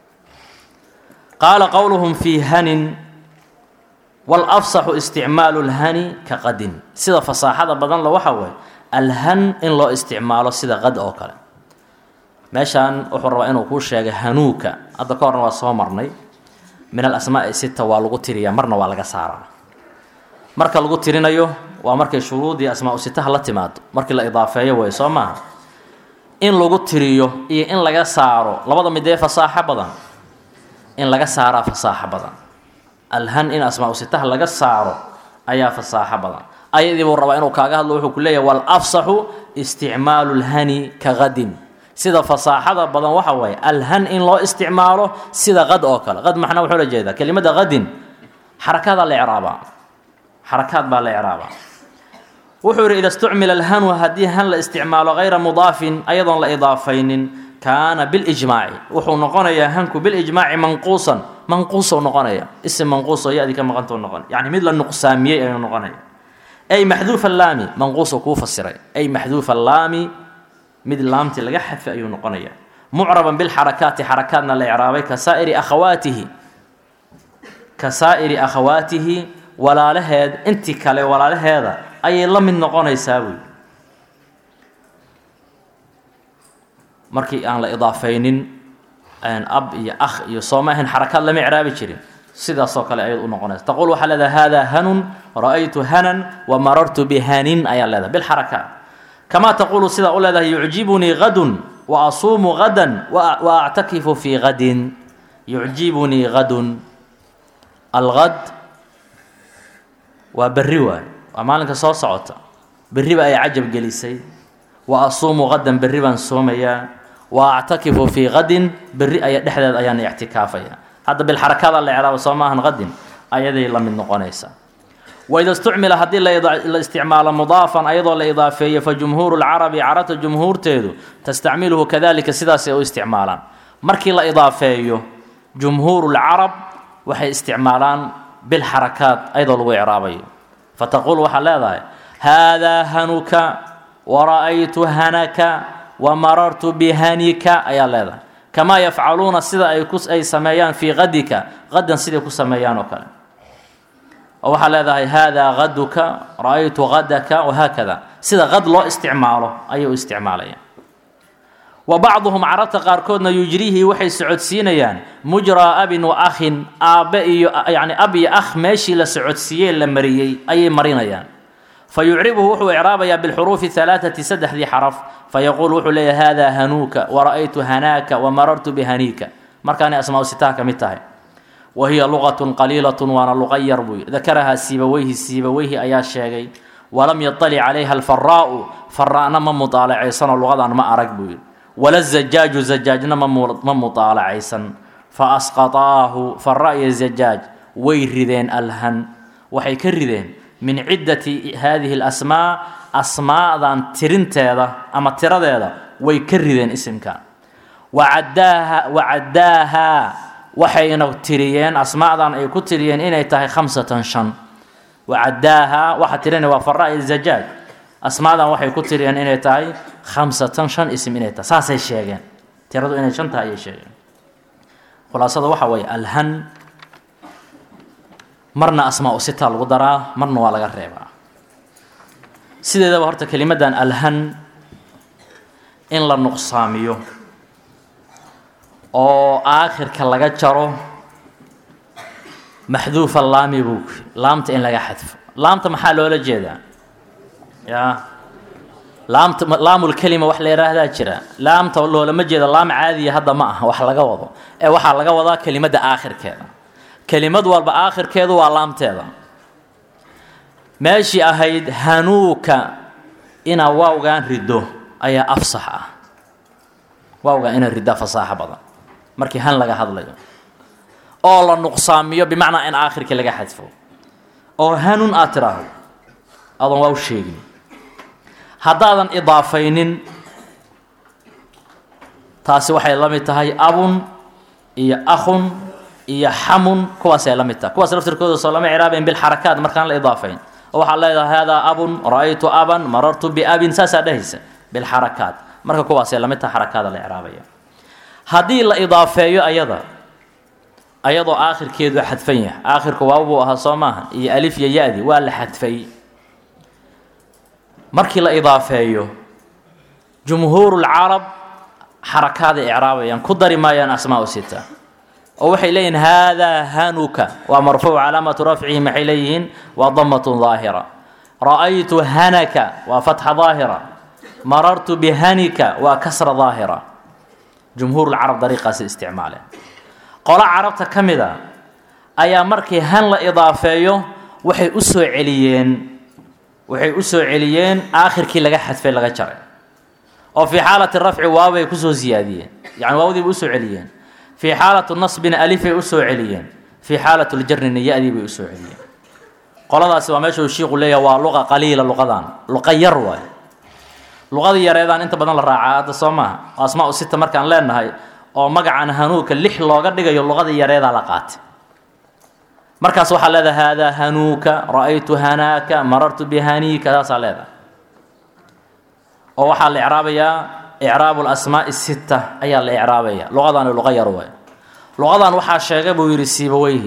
qaala qowluhum fii hanin walafsaxu isticmaalu lhani ka qadin sida fasaaxada badan le waxa weeye alhan in loo isticmaalo sida qad oo kale meeshaan wuxuu rabaa inuu kuu sheegay hanuuka hadda ka horna waa soo marnay min alasmaa'i sita waa lagu tiriyaa marna waa laga saaraa marka lagu tirinayo waa markay shuruudii asmaa-u sitaha la timaado markii la idaafeeyo way soo maaha in lagu tiriyo iyo in laga saaro labada midee fasaaxo badan in laga saaraa fasaaxo badan alhan in asmaa-u sitaha laga saaro ayaa fasaaxo badan ayadii buu rabaa inuu kaaga hadlo wuxuu ku leeyahay walafsaxu isticmaalu lhani ka qadin sida fasaaxada badan waxa waaye alhan in loo isticmaalo sida qad oo kale qad maxna wuxuu la jeedaa kelimada qadin xarakadaa la icraabaa xarakaad baa la icraabaa wuxuu yidhi ida istucmila alhanu haddii han la isticmaalo hayra mudaafin ayadoon la idaafaynin kaana bilijmaaci wuxuu noqonayaa hanku bilijmaaci manquusan manquusou noqonaya isim manquusoo ya-dii ka maqantoo noqon yacni mid la nuqsaamiyey ayuu noqonaya ay maxduufa laami manquusoo kuu fasiray ay maxduufa laami mid laamti laga xadfay ayuu noqonaya mucraban bilxarakaati xarakaadna la icraabay ka saa'iri akhawaatihi walaalaheed intii kale walaalaheeda ayay la mid noqonaysaa buy markii aan la idaafaynin أب يا أخ يصومهن حركات لم يعراب جرين سيدا صوك أيضا نقول تقول وحل هذا هن رأيت هنا ومررت بهان أي هذا بالحركات كما تقول سيدا أقول هذا يعجبني غد وأصوم غدا وأعتكف في غد يعجبني غد الغد وبالروا أمالك صوصعت بالربا أي عجب جليسي وأصوم غدا بالربا صوميا وأعتكف في غد بالرئة دحدد أيان اعتكافيا هذا بالحركات اللي على صومها غد أيدي الله من نقونيسا وإذا استعمل هذه الاستعمال مضافا أيضا لإضافية فجمهور العرب عرت الجمهور تيدو تستعمله كذلك سداسي أو استعمالا مركي لا إضافية جمهور العرب وحي استعمالان بالحركات أيضا لو إعرابي فتقول وحلا هذا هنك ورأيت هنك ومررت بهنك أي الله كما يفعلون السيدة أي سميان في غدك غدا سيدة كسميان وكلا وحلا هذا غدك رأيت غدك وهكذا سيدة غد له استعماله أي استعماليا وبعضهم عرفت قاركودنا يجريه وحي سعود سينيان مجرى أب وأخ يعني أبي أخ ماشي لسعود سيين لمريي أي مرينيان فيعربه وحو إعرابيا بالحروف الثلاثة سدح ذي حرف فيقول وحو لي هذا هنوك ورأيت هناك ومررت بهنيك مركاني أسماء ستاك متاهي وهي لغة قليلة وانا لغير بي ذكرها السيبويه أيا الشيغي ولم يطلع عليها الفراء فراءنا من مطالع سنة لغة ما أرق بي ولا الزجاج زجاجنا من مطالع عيسا فأسقطاه فالرأي الزجاج ويردين الهن وحي كردين من عدة هذه الأسماء أسماء ذان ترنتيدا أما ترديدا ويكردين اسم كان وعداها وحي تريين أسماء ذان أي كتريين إني تهي 5 شن وعداها وحترين وفالرأي الزجاج أسماء ذان وحي كتريين إني تهي 5 شن اسم إني تهي ساسي الشيغين تردو إني شن تهي الشيغين خلاصة وحوي الهن مرنا أسماء 6 lagu daraa marna waa laga reebaa sideedaba horta kelimadan alhan in la nuqsaamiyo oo aakhirka laga jaro maxduuf laami buu laamta in laga xadfo laamta maxaa loola jeedaa ya laamta laamul kalima wax la yiraahdaa jira laamta loola ma jeedo laam caadi hadda ma aha wax laga wado ee waxa laga wadaa kelimada aakhirkeeda كلمات والبآخر كذا وعلام تذا ماشي أهيد هنوك إن واوغان ردو أي أفصح واوغان إن الرداء فصاحة بضا مركي هن لغا حد لغا أولا نقصامية بمعنى إن آخر كي لغا حدفو أو هنون آتراه أظن واو الشيء هذا إضافين تاسي وحي الله متهي أب إيا أخ إيا حم كواس يلمتها كواس لفتر كودو صلى عرابين بالحركات مركان الإضافين وحال هذا أب رأيت أبا مررت بأب ساسا دهس بالحركات مركا كواس يلمتها حركات الإعرابية هذه الإضافية أيضا آخر كيدو حدفية آخر كوابو أهصامها إيا ألف يا يادي ولا حدفي مركي الإضافية جمهور العرب حركات إعرابية كدر ما ين أسماء 6 ووحي لين هذا هنوك ومرفوع علامة رفعه محليهن وضمة ظاهرة رأيت هنك وفتح ظاهرة مررت بهنك وكسر ظاهرة جمهور العرب طريقة استعماله قال عربت كمذا أي مركي هن لإضافيه وحي أسوع عليين آخر كي لقى حذف لقى شرع وفي حالة الرفع واو يكسو زيادين يعني واو ذي بأسوع عليين في حالة النصب ألف أسوع عليين في حالة الجر يأذي بأسوع عليين قال هذا سوى ماشي الشيخ لي ولغة قليلة لغة يروى لغة يريدان أنت بدل الرعاة الصومها أسماء 6 مركان لأن هاي أو مقعن هنوك اللح لغة دقى اللغة يريدها لقات مركز وحل هذا هنوك رأيت هناك مررت بهنيك هذا صار هذا وحل الإعرابية إعراب الأسماء 6 أي الإعرابية لغة لغة يروى لغة وحى الشيخ ويرسيبويه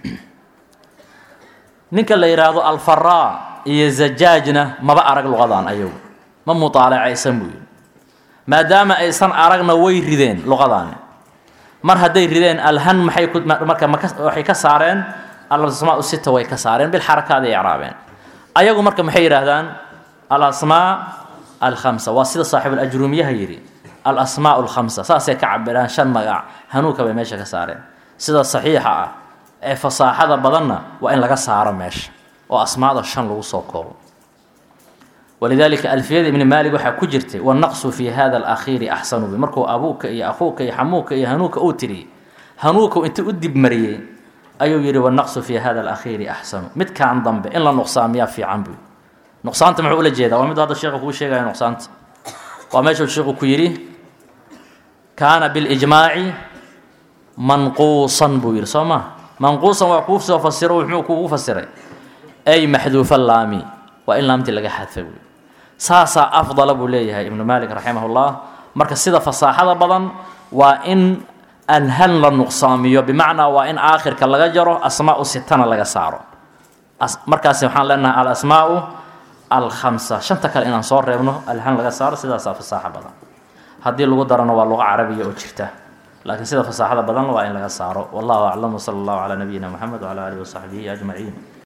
نك اللي يراد الفراء يزجاجنا ما بقى رجل لغة أيوه ما مطالع يسموه ما دام إنسان أرجنا ويردين لغة mar hadday rideen alhan maxay ku marka waxay ka saareen al-asmaa sita way ka saareen bil xarakaad ay i'raabeen ayagu marka maxay yiraahdaan al-asmaa al-khamsa waa sida saaxib al-ajrumiyaha yiri al-asmaa al-khamsa saasay ka cabiraan shan magac hanuuka bay meesha ka saareen sida saxiixa ah ee fasaaxada badanna waa in laga saaro meesha oo asmaada shan lagu soo koobo ولذلك ألفية ابن مالك وحا كجرتي والنقص في هذا الأخير أحسن بمركو أبوك يا أخوك يا حموك يا هنوك أوتري هنوك وانت أدي بمريه أيو يري والنقص في هذا الأخير أحسن مت كان ضمبه إلا نقصان يا في عمبي نقصان معقولة جيدة ومد هذا الشيخ هو شيء نقصان وماشي الشيخ كيري كان بالإجماع منقوصا بوير سما منقوصا وقوف سوفسره وحموك وفسره أي محذوف اللامي وإن لم تلقى حذفه ساسا أفضل أبو ليه ابن مالك رحمه الله مركز سيدة فصاحة بدن وإن الهن للنقصامية بمعنى وإن آخر كاللغة جرو أسماء ستنا لغا سارو مركز سبحان لنا الأسماء الخمسة شنتك الإنان صور ريبنو الهن لغا سارو سيدة فصاحة بدن هذه اللغة درنا واللغة عربية وجرته لكن سيدة فصاحة بدن وإن لغا سارو والله أعلم وصلى الله على نبينا محمد وعلى آله وصحبه أجمعين